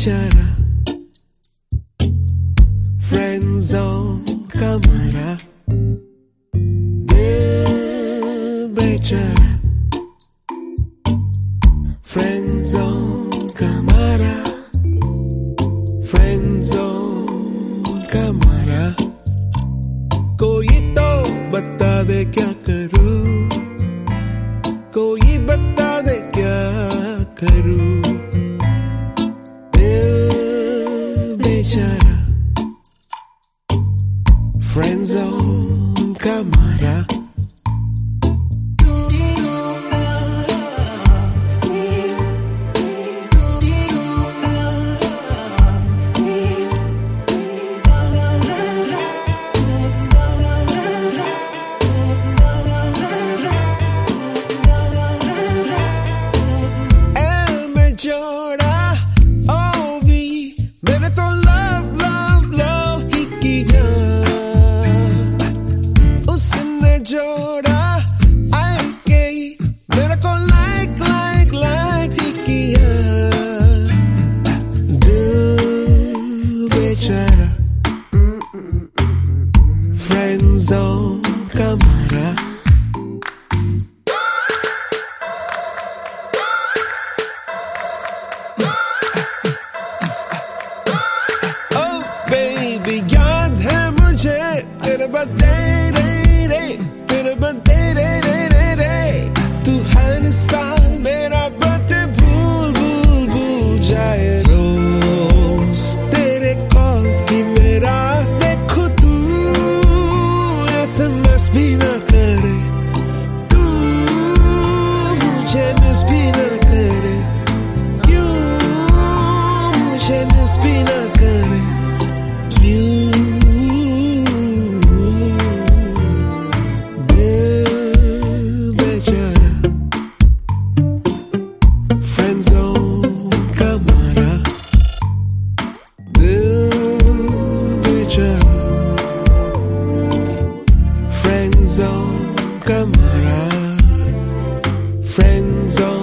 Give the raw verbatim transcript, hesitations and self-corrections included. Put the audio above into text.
बेचारा friend zone का मारा दिल बेचारा फ्रेंड जोन का मारा फ्रेंड जोन का मारा कोई तो बता दे क्या करूं कोई बता दे क्या करूं दिल बेचारा फ्रेंड जोन का मारा जोड़ा ओ भी मैंने तो लव लव लव ही किया उसने जोड़ा आई के मेरे को लाइक लाइक लाइक ही किया दिल बेचारा फ्रेंड जोन का मारा याद है मुझे तेरे बर्थडे रे रे तेरे बर्थडे रे रे रे रे तू हर साल मेरा बर्थडे भूल भूल भूल जाए रोज तेरे कॉल की मेरा देखो तू एसएमएस भी ना करे तू मुझे मिस भी ना करे क्यों मुझे मिस भी ना करे Friend zone, camera. Friend zone.